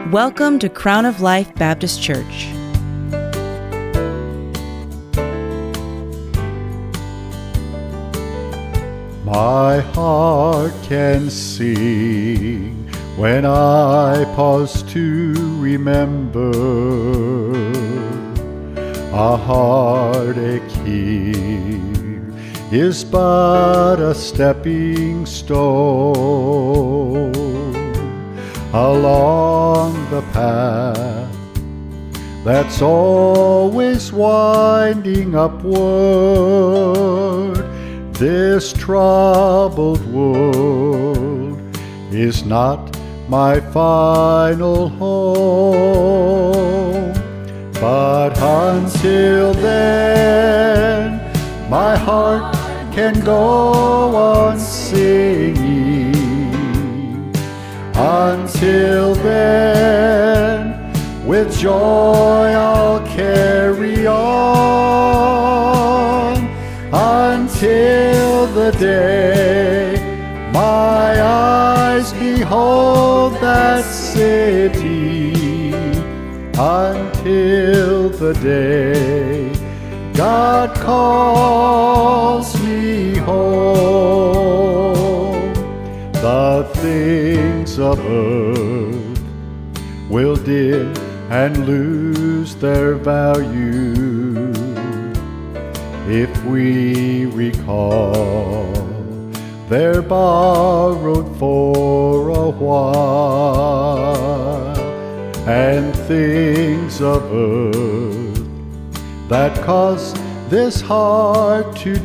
Welcome to Crown of Life Baptist Church. My heart can sing when I pause to remember a heartache here is but a stepping stone along the path that's always winding upward. This troubled world is not my final home, but until then, my heart can go on singing. Until then, with joy I'll carry on, until the day my eyes behold that city, until the day God calls me home. The things of earth will dim and lose their value if we recall they're borrowed for a while, and things of earth that cause this heart to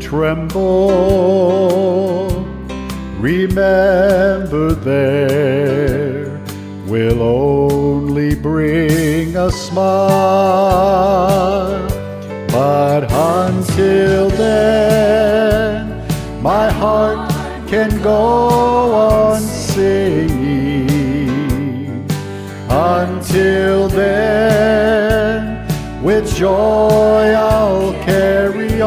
tremble, remember there will only bring a smile. But until then, my heart can go on singing. Until then, with joy I'll carry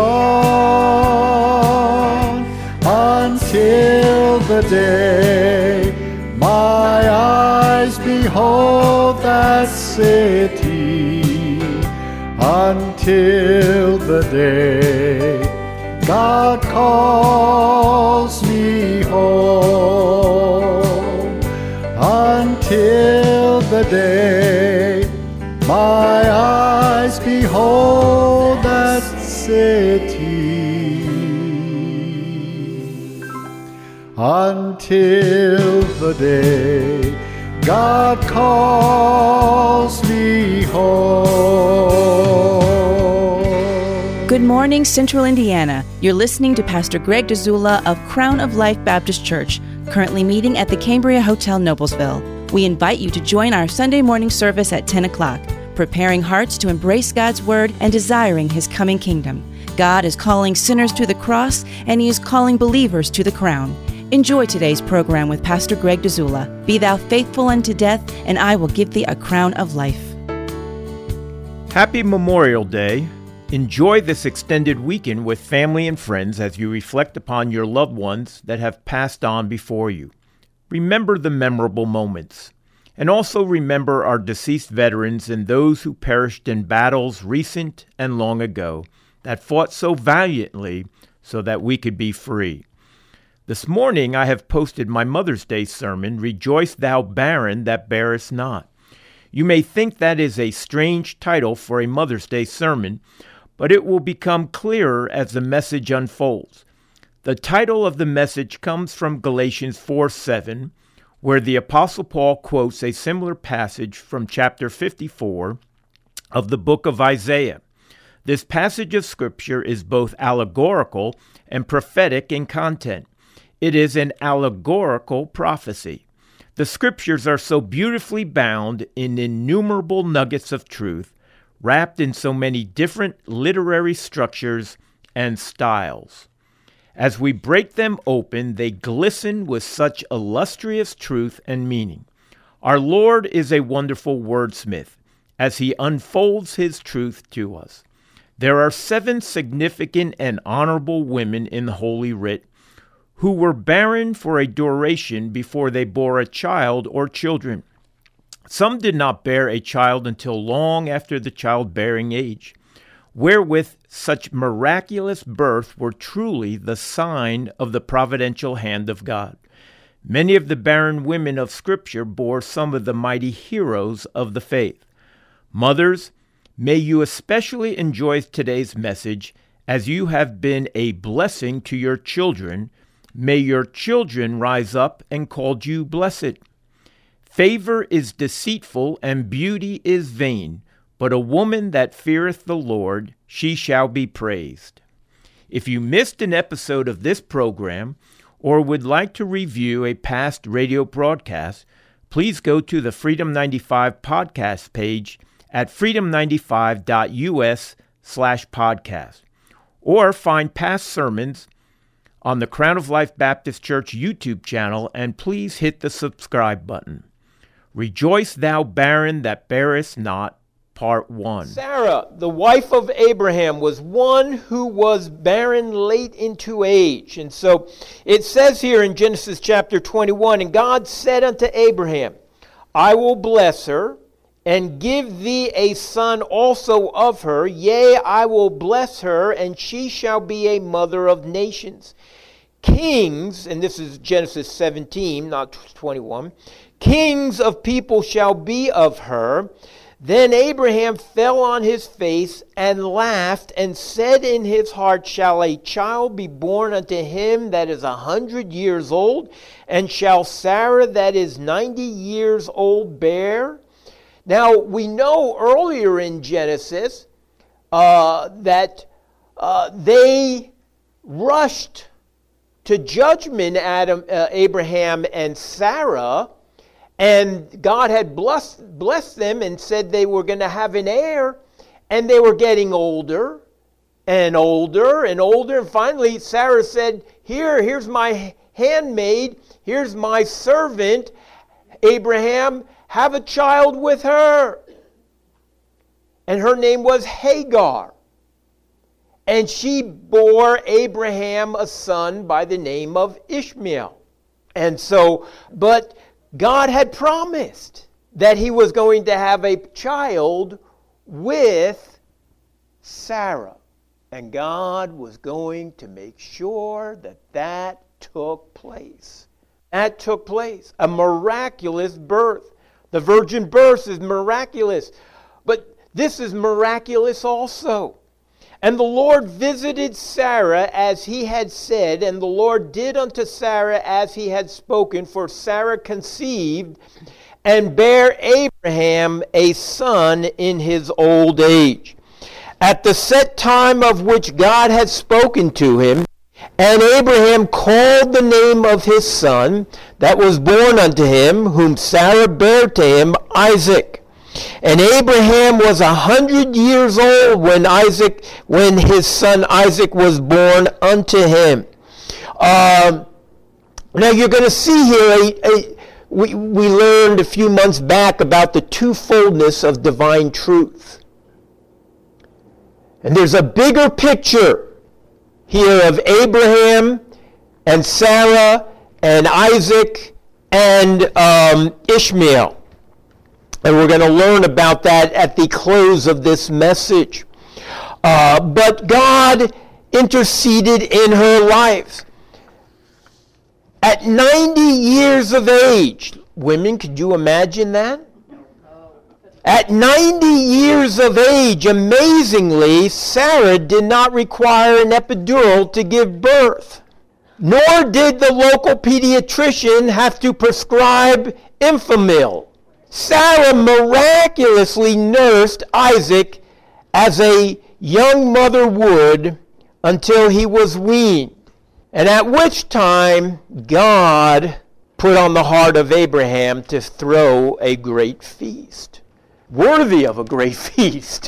on, until the day my eyes behold that city, until the day God calls me home, until the day my eyes behold that city, until the day God calls me home. Good morning, Central Indiana. You're listening to Pastor Greg Dzula of Crown of Life Baptist Church, currently meeting at the Cambria Hotel, Noblesville. We invite you to join our Sunday morning service at 10 o'clock, preparing hearts to embrace God's Word and desiring His coming kingdom. God is calling sinners to the cross, and He is calling believers to the crown. Enjoy today's program with Pastor Greg Dzula. Be thou faithful unto death, and I will give thee a crown of life. Happy Memorial Day. Enjoy this extended weekend with family and friends as you reflect upon your loved ones that have passed on before you. Remember the memorable moments. And also remember our deceased veterans and those who perished in battles recent and long ago that fought so valiantly so that we could be free. This morning I have posted my Mother's Day sermon, Rejoice Thou Barren That Bearest Not. You may think that is a strange title for a Mother's Day sermon, but it will become clearer as the message unfolds. The title of the message comes from Galatians 4:7, where the Apostle Paul quotes a similar passage from chapter 54 of the book of Isaiah. This passage of Scripture is both allegorical and prophetic in content. It is an allegorical prophecy. The Scriptures are so beautifully bound in innumerable nuggets of truth, wrapped in so many different literary structures and styles. As we break them open, they glisten with such illustrious truth and meaning. Our Lord is a wonderful wordsmith as He unfolds His truth to us. There are 7 significant and honorable women in the Holy Writ who were barren for a duration before they bore a child or children. Some did not bear a child until long after the childbearing age, wherewith such miraculous birth were truly the sign of the providential hand of God. Many of the barren women of Scripture bore some of the mighty heroes of the faith. Mothers, may you especially enjoy today's message as you have been a blessing to your children. May your children rise up and call you blessed. Favor is deceitful and beauty is vain, but a woman that feareth the Lord, she shall be praised. If you missed an episode of this program or would like to review a past radio broadcast, please go to the Freedom 95 podcast page at freedom95.us/podcast, or find past sermons on the Crown of Life Baptist Church YouTube channel, and please hit the subscribe button. Rejoice, thou barren that bearest not, Part 1. Sarah, the wife of Abraham, was one who was barren late into age. And so it says here in Genesis chapter 21, and God said unto Abraham, I will bless her, and give thee a son also of her. Yea, I will bless her, and she shall be a mother of nations. Kings, and this is Genesis 17, not 21, kings of people shall be of her. Then Abraham fell on his face and laughed and said in his heart, shall a child be born unto him that is 100 years old? And shall Sarah that is 90 years old bear? Now, we know earlier in Genesis that they rushed to judgment, Abraham and Sarah, and God had blessed them and said they were going to have an heir, and they were getting older and older and older. And finally, Sarah said, here's my handmaid, here's my servant, Abraham, have a child with her. And her name was Hagar. And she bore Abraham a son by the name of Ishmael. And so, but God had promised that he was going to have a child with Sarah. And God was going to make sure that that took place. That took place. A miraculous birth. The virgin birth is miraculous. But this is miraculous also. And the Lord visited Sarah as he had said, and the Lord did unto Sarah as he had spoken, for Sarah conceived and bare Abraham a son in his old age, at the set time of which God had spoken to him. And Abraham called the name of his son that was born unto him, whom Sarah bare to him, Isaac. And Abraham was 100 years old when his son Isaac was born unto him. Now you're going to see here, we learned a few months back about the twofoldness of divine truth. And there's a bigger picture here of Abraham and Sarah and Isaac and Ishmael. And we're going to learn about that at the close of this message. But God interceded in her life. At 90 years of age, women, could you imagine that? At 90 years of age, amazingly, Sarah did not require an epidural to give birth. Nor did the local pediatrician have to prescribe Enfamil. Sarah miraculously nursed Isaac as a young mother would until he was weaned, and at which time God put on the heart of Abraham to throw a great feast, worthy of a great feast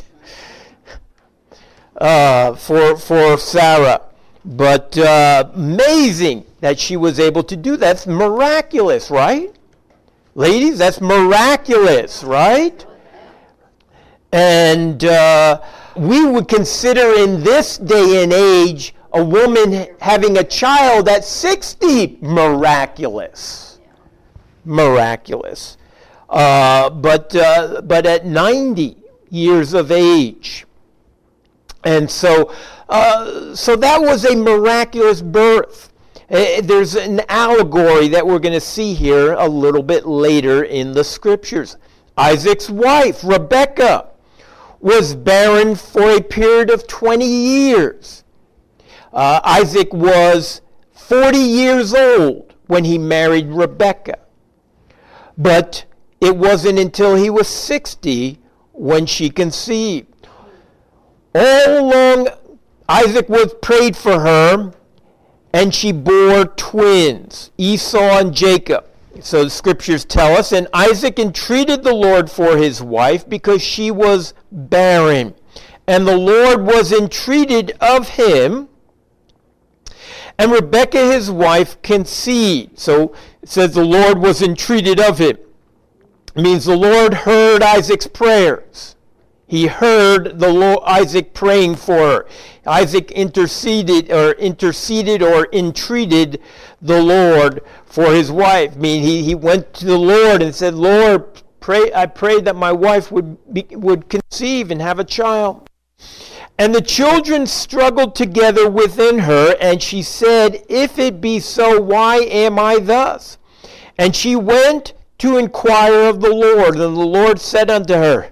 for Sarah. But amazing that she was able to do that. That's miraculous, right? Ladies, that's miraculous, right? And we would consider in this day and age a woman having a child at 60 miraculous. Miraculous. but at 90 years of age. And so that was a miraculous birth. There's an allegory that we're going to see here a little bit later in the scriptures. Isaac's wife, Rebekah, was barren for a period of 20 years. Isaac was 40 years old when he married Rebekah. But it wasn't until he was 60 when she conceived. All along, Isaac was prayed for her, and she bore twins, Esau and Jacob. So the scriptures tell us, and Isaac entreated the Lord for his wife because she was barren. And the Lord was entreated of him, and Rebekah his wife conceived. So it says the Lord was entreated of him. It means the Lord heard Isaac's prayers. He heard Isaac praying for her. Isaac interceded or entreated the Lord for his wife. I mean, he went to the Lord and said, Lord, I pray that my wife would conceive and have a child. And the children struggled together within her, and she said, if it be so, why am I thus? And she went to inquire of the Lord, and the Lord said unto her,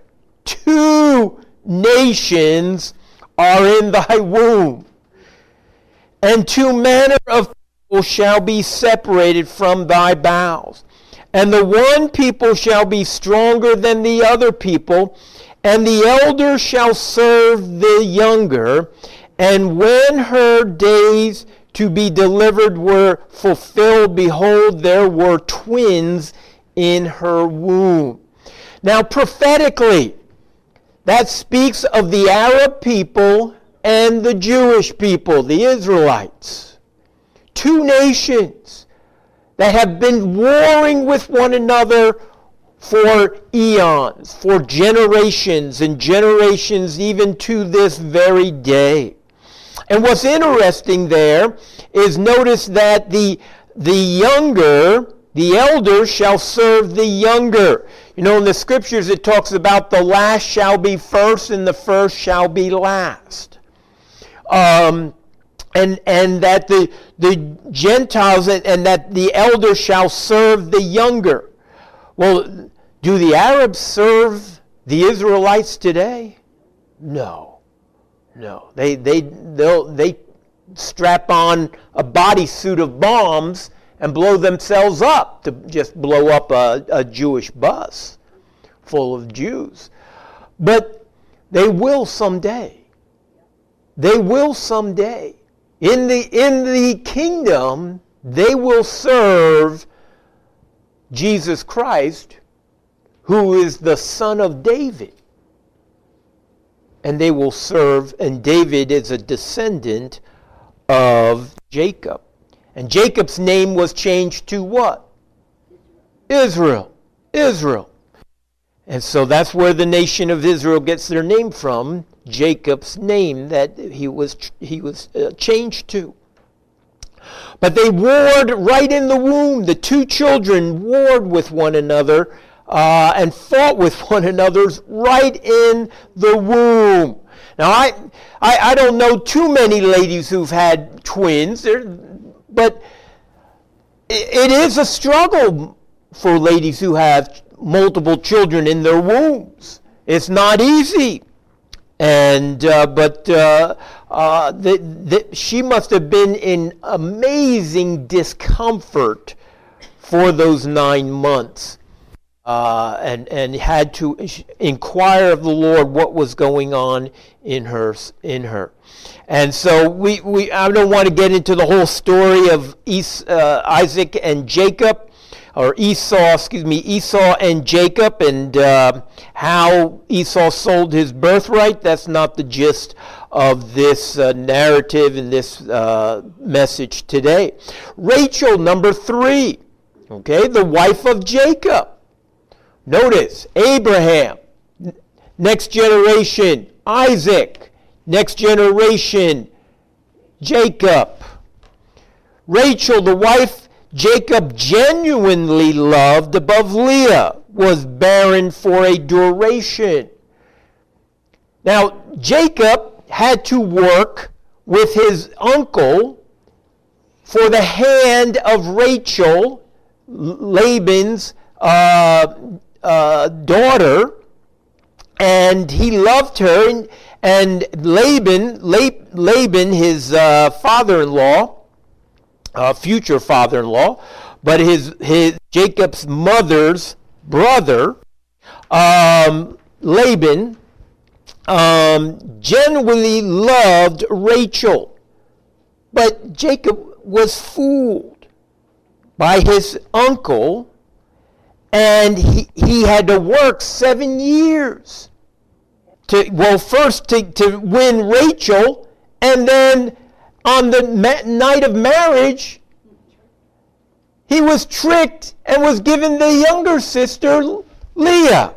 2 nations are in thy womb, and 2 manner of people shall be separated from thy bowels. And the one people shall be stronger than the other people, and the elder shall serve the younger. And when her days to be delivered were fulfilled, behold, there were twins in her womb. Now, prophetically, that speaks of the Arab people and the Jewish people, the Israelites. 2 nations that have been warring with one another for eons, for generations and generations, even to this very day. And what's interesting there is notice that the elder shall serve the younger. You know, in the scriptures it talks about the last shall be first and the first shall be last. And that the Gentiles and that the elder shall serve the younger. Well, do the Arabs serve the Israelites today? No. They strap on a bodysuit of bombs and blow themselves up to just blow up a Jewish bus full of Jews. But they will someday. They will someday. In the kingdom, they will serve Jesus Christ, who is the son of David. And they will serve, and David is a descendant of Jacob. And Jacob's name was changed to what? Israel. And so that's where the nation of Israel gets their name from, Jacob's name that he was changed to. But they warred right in the womb. The 2 children warred with one another and fought with one another right in the womb. Now, I don't know too many ladies who've had twins, but it is a struggle for ladies who have multiple children in their wombs. It's not easy. And she must have been in amazing discomfort for those 9 months, and had to inquire of the Lord what was going on in her. And so I don't want to get into the whole story of Isaac and Jacob, or Esau and Jacob, and how Esau sold his birthright. That's not the gist of this narrative and this message today. Rachel, number 3, okay, the wife of Jacob. Notice, Abraham, next generation, Isaac, next generation, Jacob. Rachel, the wife Jacob genuinely loved above Leah. was barren for a duration. Now, Jacob had to work with his uncle for the hand of Rachel, Laban's daughter, and he loved her. And Laban, his father-in-law, future father-in-law, but his Jacob's mother's brother, Laban, genuinely loved Rachel. But Jacob was fooled by his uncle, and he had to work 7 years to win Rachel, and then on the night of marriage, he was tricked and was given the younger sister, Leah.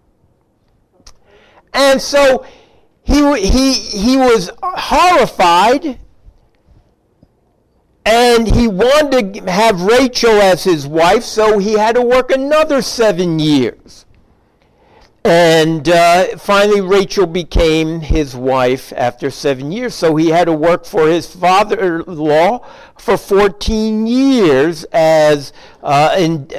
And so he was horrified, and he wanted to have Rachel as his wife, so he had to work another 7 years. And finally, Rachel became his wife after 7 years. So he had to work for his father-in-law for 14 years as for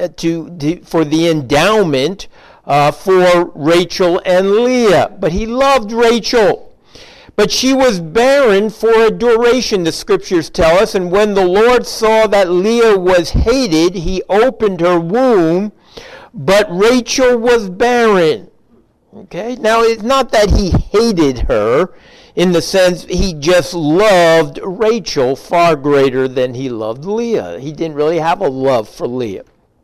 the endowment for Rachel and Leah. But he loved Rachel. But she was barren for a duration, the scriptures tell us. And when the Lord saw that Leah was hated, he opened her womb, but Rachel was barren. Okay, now it's not that he hated her in the sense he just loved Rachel far greater than he loved Leah. He didn't really have a love for Leah.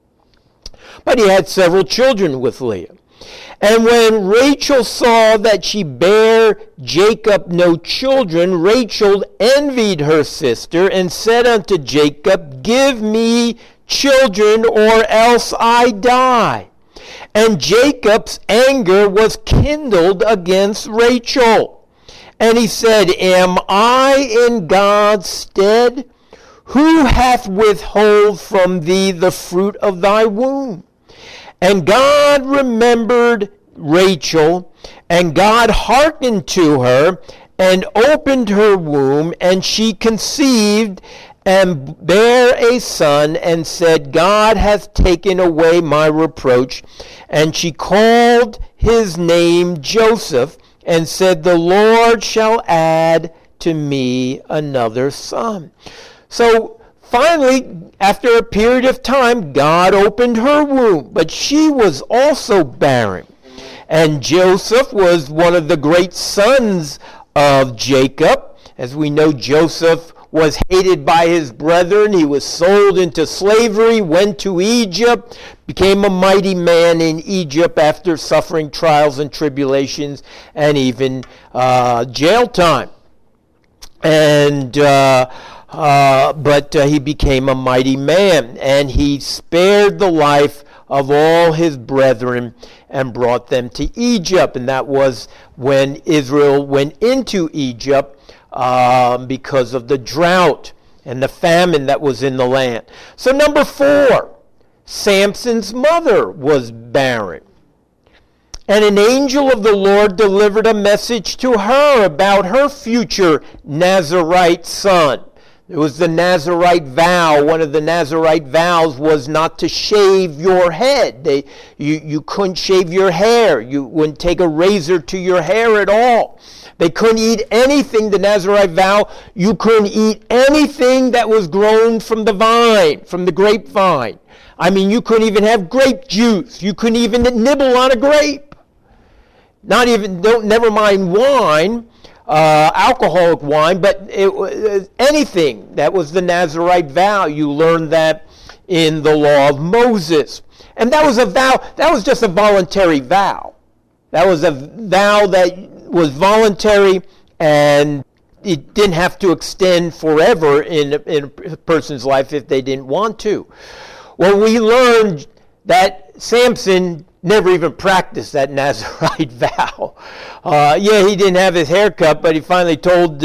But he had several children with Leah. And when Rachel saw that she bare Jacob no children, Rachel envied her sister and said unto Jacob, Give me children, or else I die. And Jacob's anger was kindled against Rachel. And he said, Am I in God's stead? Who hath withhold from thee the fruit of thy womb? And God remembered Rachel, and God hearkened to her, and opened her womb, and she conceived, and bare a son, and said, God hath taken away my reproach. And she called his name Joseph, and said, The Lord shall add to me another son. So finally, after a period of time, God opened her womb, but she was also barren. And Joseph was one of the great sons of Jacob. As we know, Joseph was hated by his brethren. He was sold into slavery, went to Egypt, became a mighty man in Egypt after suffering trials and tribulations and even jail time. And but he became a mighty man, and he spared the life of all his brethren and brought them to Egypt. And that was when Israel went into Egypt because of the drought and the famine that was in the land. So number 4, Samson's mother was barren. And an angel of the Lord delivered a message to her about her future Nazirite son. It was the Nazirite vow. One of the Nazirite vows was not to shave your head. You couldn't shave your hair. You wouldn't take a razor to your hair at all. They couldn't eat anything, the Nazirite vow. You couldn't eat anything that was grown from the vine, from the grapevine. I mean, you couldn't even have grape juice. You couldn't even nibble on a grape. Never mind wine, alcoholic wine, but anything. That was the Nazirite vow. You learned that in the law of Moses. And that was a vow, that was just a voluntary vow. That was a vow that was voluntary, and it didn't have to extend forever in a person's life if they didn't want to. Well, we learned that Samson never even practiced that Nazirite vow. He didn't have his hair cut, but he finally told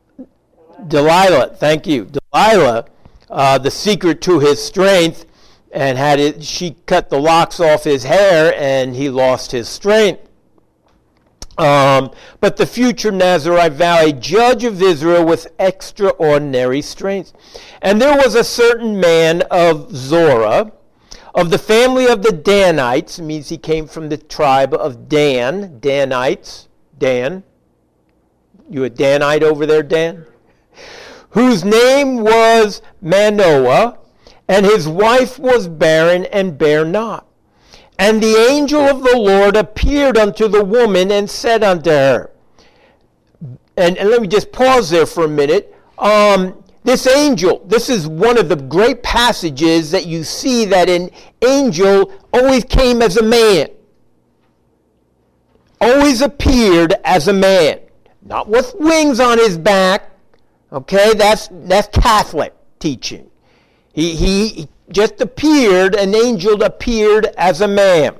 Delilah, the secret to his strength, and she cut the locks off his hair, and he lost his strength. But the future Nazarite vow, a judge of Israel with extraordinary strength. And there was a certain man of Zorah, of the family of the Danites. It means he came from the tribe of Dan. Danites. Dan. You a Danite over there, Dan? Whose name was Manoah, and his wife was barren and bare not. And the angel of the Lord appeared unto the woman and said unto her, and let me just pause there for a minute. This angel, this is one of the great passages that you see that an angel always came as a man. Always appeared as a man. Not with wings on his back. Okay, that's Catholic teaching. He just appeared, an angel appeared as a man.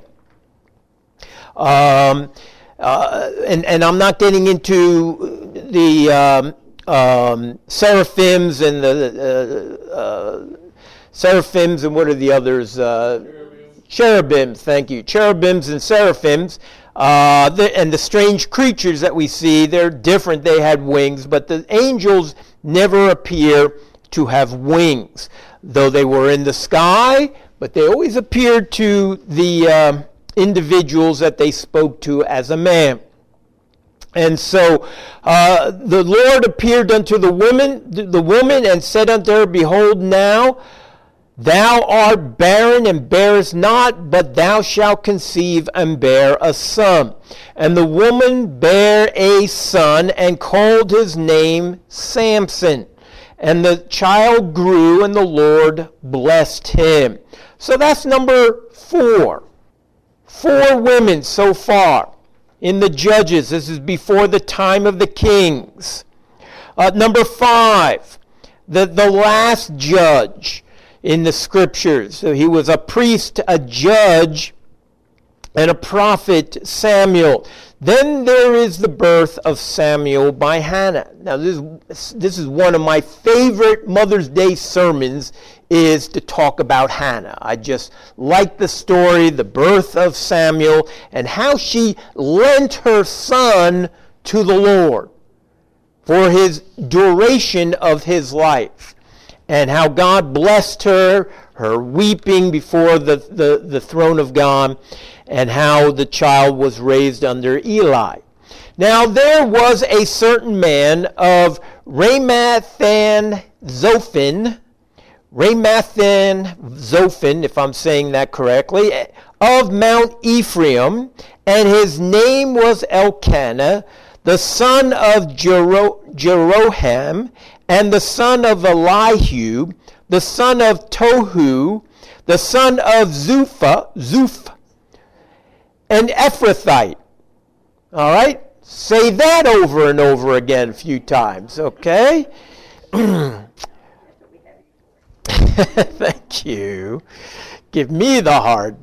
And I'm not getting into the seraphims and the seraphims and what are the others? Cherubims, thank you. Cherubims and seraphims. And the strange creatures that we see, they're different. They had wings, but the angels never appear to have wings. Though they were in the sky, but they always appeared to the individuals that they spoke to as a man. And so the Lord appeared unto the woman and said unto her, Behold now, thou art barren and bearest not, but thou shalt conceive and bear a son. And the woman bare a son and called his name Samson. And the child grew, and the Lord blessed him. So that's number 4. 4 women so far in the Judges. This is before the time of the kings. Number 5, the last judge in the scriptures. So he was a priest, a judge, and a prophet, Samuel. Then there is the birth of Samuel by Hannah. Now this is one of my favorite Mother's Day sermons, is to talk about Hannah. I just like the story, the birth of Samuel, and how she lent her son to the Lord for his duration of his life. And how God blessed her weeping before the throne of God, and how the child was raised under Eli. Now there was a certain man of Ramathan Zophim, if I'm saying that correctly, of Mount Ephraim, and his name was Elkanah, the son of Jeroham, and the son of Elihu, the son of Tohu, the son of Zuph, an Ephrathite. All right? Say that over and over again a few times, okay? Thank you. Give me the hard.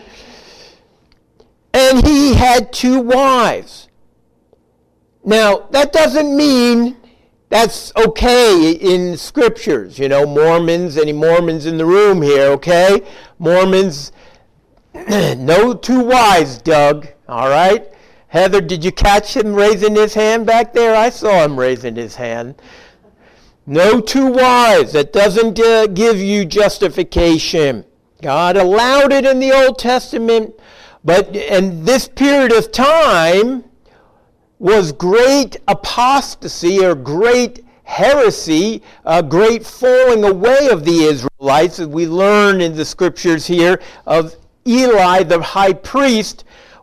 And he had 2 wives. Now, that doesn't mean that's okay in scriptures. You know, Mormons, any Mormons in the room here, okay? Mormons, no 2 wives, Doug, all right? Heather, did you catch him raising his hand back there? I saw him raising his hand. No 2 wives. That doesn't give you justification. God allowed it in the Old Testament, but in this period of time was great apostasy or great heresy, a great falling away of the Israelites, as we learn in the scriptures here of Eli, the high priest,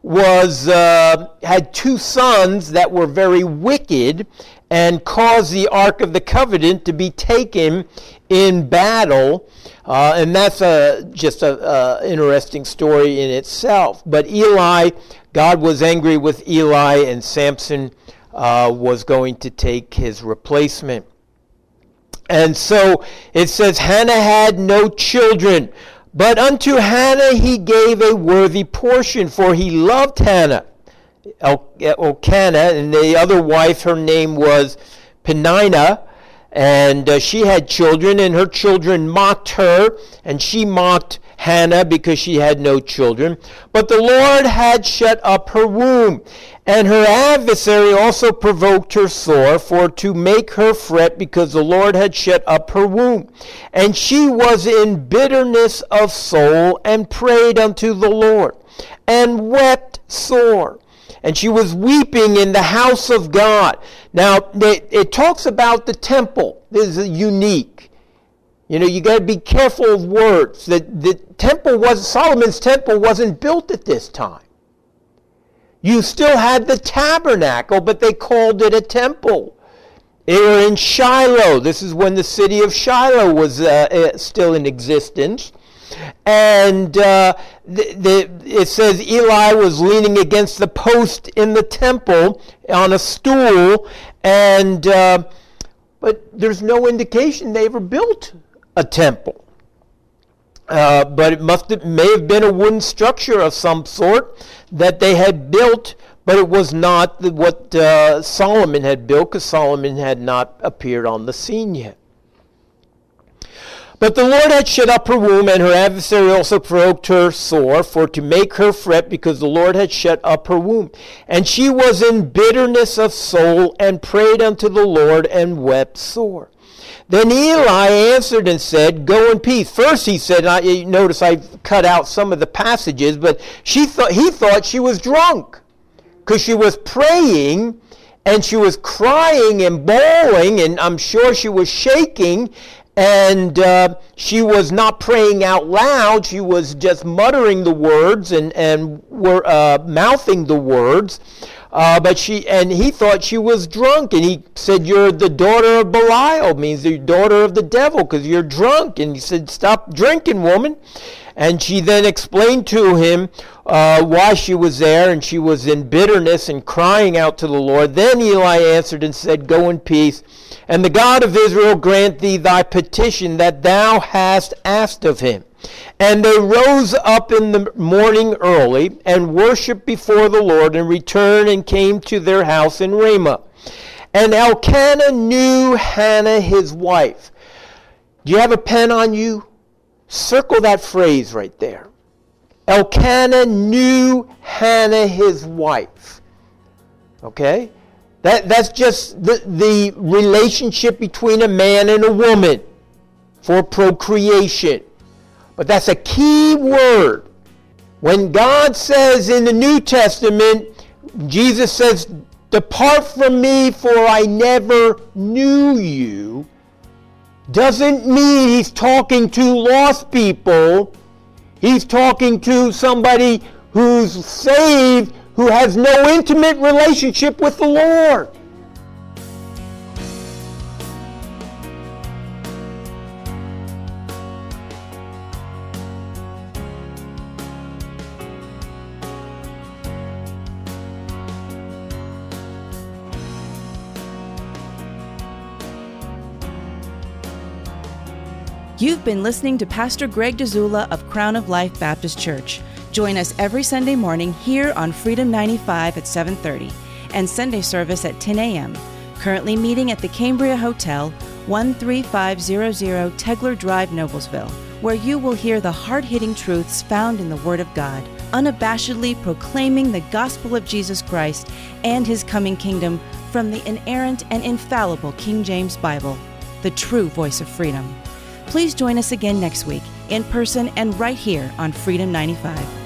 had 2 sons that were very wicked and caused the Ark of the Covenant to be taken in battle. And that's just an interesting story in itself. But Eli, God was angry with Eli, and Samson was going to take his replacement. And so it says, Hannah had no children, but unto Hannah he gave a worthy portion, for he loved Hannah. Elkanah, and the other wife, her name was Peninnah, And she had children, and her children mocked her, and she mocked Hannah because she had no children. But the Lord had shut up her womb, and her adversary also provoked her sore, for to make her fret, because the Lord had shut up her womb. And she was in bitterness of soul, and prayed unto the Lord, and wept sore. And she was weeping in the house of God. Now, it talks about the temple. This is unique. You know, you got to be careful of words. Solomon's temple wasn't built at this time. You still had the tabernacle, but they called it a temple. They were in Shiloh. This is when the city of Shiloh was still in existence. And it says Eli was leaning against the post in the temple on a stool, and but there's no indication they ever built a temple. But it may have been a wooden structure of some sort that they had built, but it was not what Solomon had built, because Solomon had not appeared on the scene yet. But the Lord had shut up her womb, and her adversary also provoked her sore, for to make her fret, because the Lord had shut up her womb. And she was in bitterness of soul, and prayed unto the Lord, and wept sore. Then Eli answered and said, Go in peace. First he said, notice I cut out some of the passages, but he thought she was drunk, because she was praying, and she was crying and bawling, and I'm sure she was shaking. And she was not praying out loud. She was just muttering the words and were mouthing the words. But he thought she was drunk. And he said, You're the daughter of Belial, means the daughter of the devil, because you're drunk. And he said, Stop drinking, woman. And she then explained to him why she was there, and she was in bitterness and crying out to the Lord. Then Eli answered and said, Go in peace, and the God of Israel grant thee thy petition that thou hast asked of him. And they rose up in the morning early, and worshipped before the Lord, and returned and came to their house in Ramah. And Elkanah knew Hannah his wife. Do you have a pen on you? Circle that phrase right there. Elkanah knew Hannah his wife. Okay? That's just the relationship between a man and a woman for procreation. But that's a key word. When God says in the New Testament, Jesus says, Depart from me, for I never knew you, doesn't mean he's talking to lost people. He's talking to somebody who's saved, who has no intimate relationship with the Lord. You've been listening to Pastor Greg Dzula of Crown of Life Baptist Church. Join us every Sunday morning here on Freedom 95 at 7:30 and Sunday service at 10 a.m. Currently meeting at the Cambria Hotel, 13500 Tegler Drive, Noblesville, where you will hear the hard-hitting truths found in the Word of God, unabashedly proclaiming the gospel of Jesus Christ and His coming kingdom from the inerrant and infallible King James Bible, the true voice of freedom. Please join us again next week, in person and right here on Freedom 95.